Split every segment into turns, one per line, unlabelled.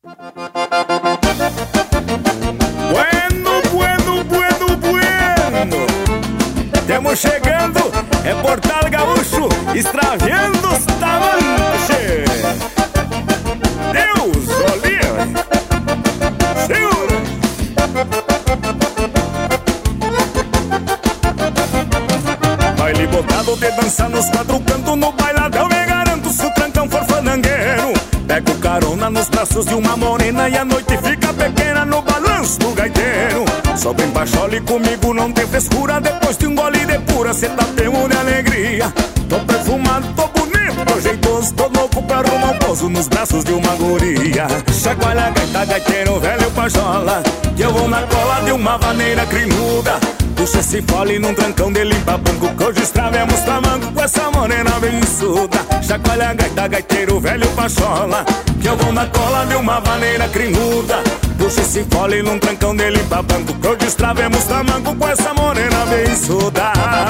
Bueno, bueno, bueno, bueno. Temos chegando, é Portal Gaúcho, extraviando os tamancos. Deus, olha, segura. Baile botado de dança nos quatro cantos, no bailadão me garanto, se o trancão for fandangueiro. Pego carona nos braços de uma morena e a noite fica pequena no balanço do gaiteiro. Sobe em baixole comigo, não tem frescura, depois de um gole de pura, cê tá temo de alegria. Tô perfumado, tô bonito, tô jeitoso, tô louco pra arrumar um pouso nos braços de uma guria. Chacoalha a gaita, gaiteiro, velho pajola, que eu vou na cola de uma vaneira crinuda. Puxa esse fole num trancão de limpa banco, que hoje estravemos tamanco com essa morena bençuda. Chacoalha a gaita, gaiteiro, velho pachola, que eu vou na cola de uma vaneira crinuda. Puxa esse fole num trancão de limpa banco, que hoje estravemos tamanco com essa morena bençuda.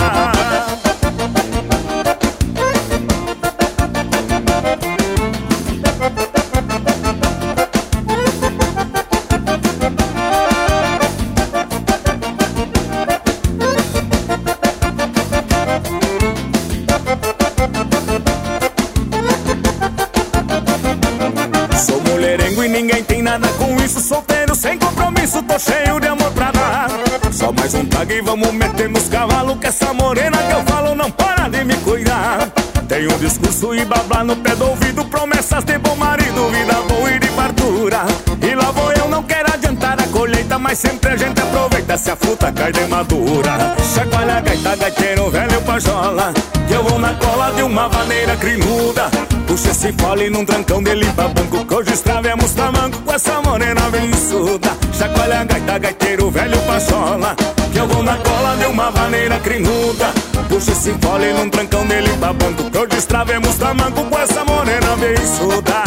Ninguém tem nada com isso, solteiro sem compromisso, tô cheio de amor pra dar. Só mais um tag e vamos meter nos cavalos, que essa morena que eu falo não para de me cuidar. Tem um discurso e babá no pé do ouvido, promessas de bom marido, vida boa e de fartura. E lá vou eu, não quero adiantar a colheita, mas sempre a gente aproveita se a fruta cai de madura. Chacoalha a gaita, gaiteiro, velho pajola, que eu vou na cola de uma vaneira crinuda. Puxa esse fole num trancão de limpa banco, que hoje estravemos tamanco com essa morena bençuda. Chacoalha a gaita, gaiteiro, velho pachola, que eu vou na cola de uma vaneira crinuda. Puxa esse fole num trancão de limpa banco, que hoje estravemos tamanco com essa morena bençuda.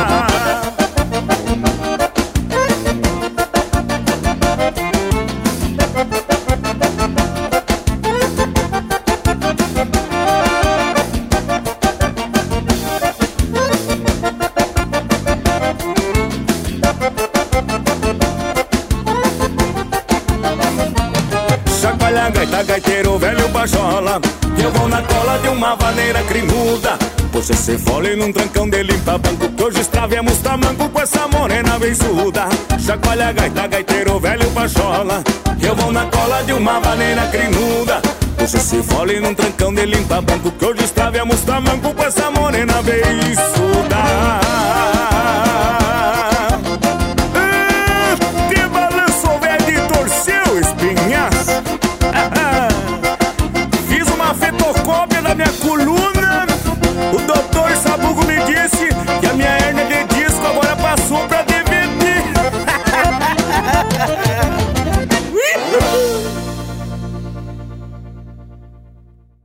Gaita, gaiteiro, velho pajola, que eu vou na cola de uma vaneira crinuda. Puxa esse fole num trancão de limpa banco, que hoje estravemos tamanco com essa morena bençuda. Chacoalha a gaita, gaiteiro, velho pajola, que eu vou na cola de uma vaneira crinuda. Puxa esse fole num trancão de limpa banco, que hoje estravemos tamanco com essa morena bençuda.